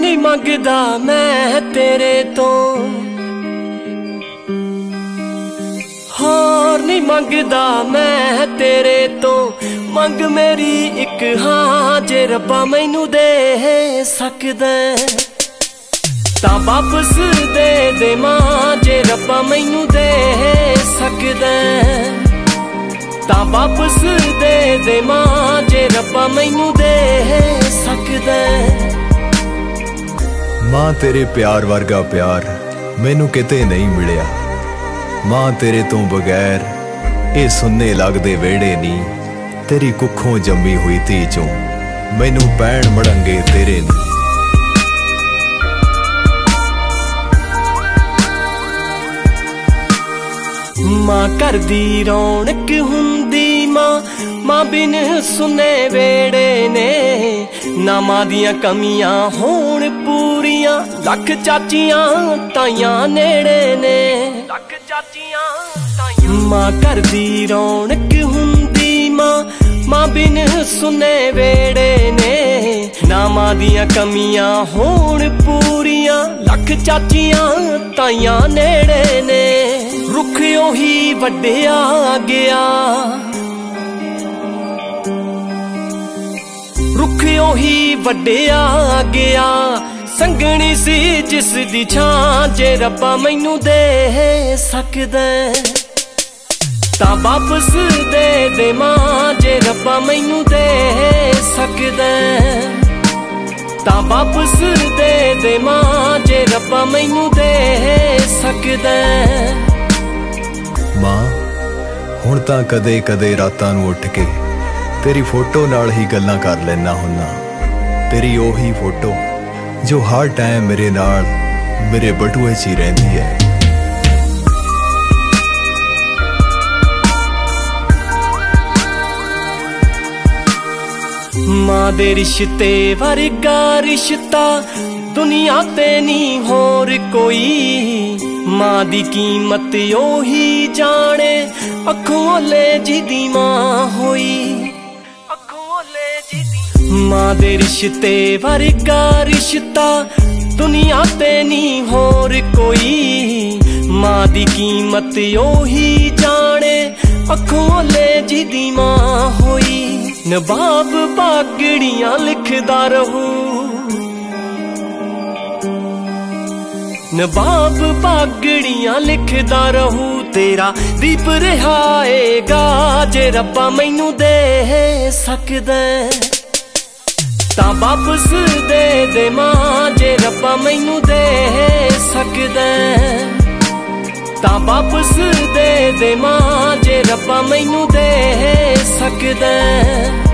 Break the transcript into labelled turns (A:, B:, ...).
A: नहीं मंगदा मैं तेरे तो, होर नहीं मंगदा मैं तेरे तो। मंग मेरी एक हाँ जे रब्बा मैनू दे सकदा तां वापस दे मां जे रब्बा मैनू दे सकदा तां वापस दे मां जे रब्बा मैनू दे सकदा।
B: मां तेरे प्यार वर्गा प्यार मैनू किते नहीं मिलिया। मां तेरे तो बगैर ये सुन्ने लगदे वेड़े नी। तेरी कुखों जम्मी हुई धी चों मैनू पैण मड़ंगे तेरे नी।
A: मां घर दी रौनक हुंदी मां बिन सुने वेड़े ने। ना मां दियां कमियां होण पूरियां लख चाचियां ताइयां नेड़े ने। लख चाचियां ताइयां मां घर दी रौनक हुंदी मां बिन सुने वेड़े ने। ना मां दियां कमियां होण पूरियां लख चाचियां ताइयां नेड़े ने। रुख ओही वड्डिया गया, रुख ओही वड्डिया गया। संगनी सी जिस दी छां जे रब्बा मैनू दे सकदा तां वापस दे मां जे रब्बा मैनू दे सकदा तां वापस दे मां जे रब्बा मैनू दे सकदा।
B: मां हुण तां कदे कदे रातां नूं उठ के तेरी फोटो नाल ही गल्लां कर लैना हुन्ना। तेरी ओही फोटो जो हर टाइम मेरे नाल मेरे बटूए च ही रहिंदी है।
A: मां दे रिश्ते वर्गा रिश्ता दुनिया ते नी होर कोई। मां दी कीमत ओही जाने अखों ले जिदी मां होई। अखों ले जिदी मां दे रिश्ते वर्गा रिश्ता दुनिया ते नी होर कोई। मां दी कीमत ओही जाने अखों ले जिदी मां होई। नवाब पागड़ियां लिखदा रहू, नवाब पागड़ियां लिखदा रहू। तेरा दीप रिहाएगा जे रब्बा मैनू दे सकदा तां वापस दे मां जे रब्बा मैनू दे सकदा तां वापस दे मां जे रब्बा मैनू दे सकदा।